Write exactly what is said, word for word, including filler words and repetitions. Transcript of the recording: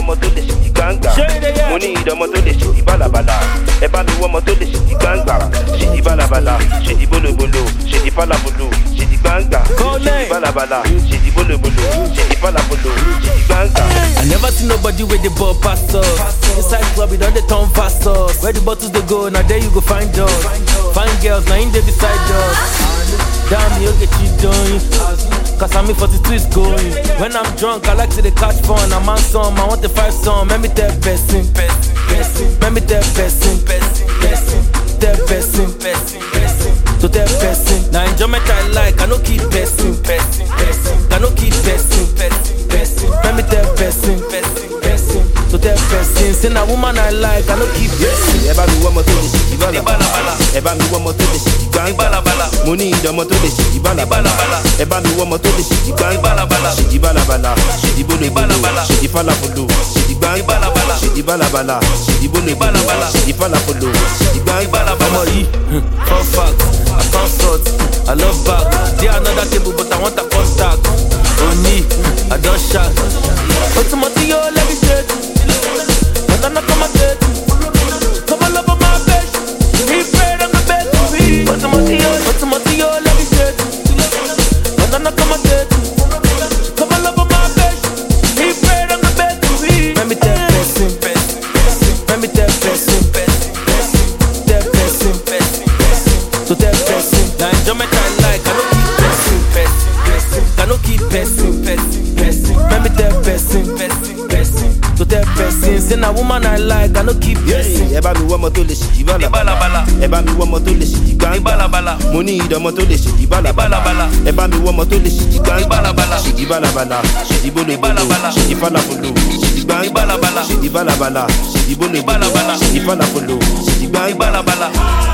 ọmọ tó lè ṣe ti gbangba. Mo ní ìdánmọ́ tó lè ṣe ti bálabàlà. Ẹ bá mi wọ́ ọmọ tó lè ṣe ti gbangba. Ṣe ti bálabàlà, ṣe ti bólobolo, ṣe ti fálabolo, ṣe ti gbangba. Ṣe ti bálabàlà, ṣe ti bólobolo, ṣe ti fálabolo, ṣe ti gbangba. I never see nobody with the ball pass us. Inside club, we don't they turn fast us. Where the bottles they go, now there you go find us. Find girls, now in they beside us. Damn, you get you doing. Cause I'm in forty-two is going. When I'm drunk, I like to the catch fun. I'm on some, I want the five song. Let me tell person, let me tell person, tell person, to tell person. Now enjoyment I like, I no keep person, I no keep person, let me tell person, to tell person. Say na woman I like, I no keep person. Ẹ bá mi wọ́ ọmọ tó lè ṣe ti bálabàlà. Ẹ bá mi wọ́ ọmọ tó lè ṣe ti gbangba. Mo ní ìdánmọ́ tó lè ṣe ti bálabàlà. Ẹ bá mi wọ́ ọmọ tó lè ṣe ti gbangba. Ṣe ti bálabàlà, ṣe ti bólobolo, ṣe ti fálabolo, ṣe ti gbangba. Ṣe ti bálabàlà, ṣe ti bólobolo, ṣe ti fálabolo, ṣe ti gbangba. Ọmọ yìí, fun fact, I consult, I love back. Dey another table but I want a contact. Oni, I don shout. Otumoti yo let me say. But I'm not coming to come all over my bed. He prayed on the bed to me. Otumoti yo, Otumoti yo let me say. But I'm not coming to come all over my bed. He prayed on the bed to me. Let me tell person, let me tell person, tell person, to tell person. Now enjoyment I like, I don't keep person, I don't keep person, let me tell person, to tell person. Say na woman I like, I don't keep person. Ẹ bá mi wọ́ ọmọ tó lè ṣe ti bálabàlà. Ẹ bá mi wọ́ ọmọ tó lè ṣe ti gbangba. Mo ní ìdánmọ́ tó lè ṣe ti bálabàlà. Ẹ bá mi wọ́ ọmọ tó lè ṣe ti gbangba. Ṣe ti bálabàlà, ṣe ti bólobolo, ṣe ti fálabolo, ṣe ti gbangba. Ṣe ti bálabàlà, ṣe ti bólobolo, ṣe ti fálabolo, ṣe ti gbangba.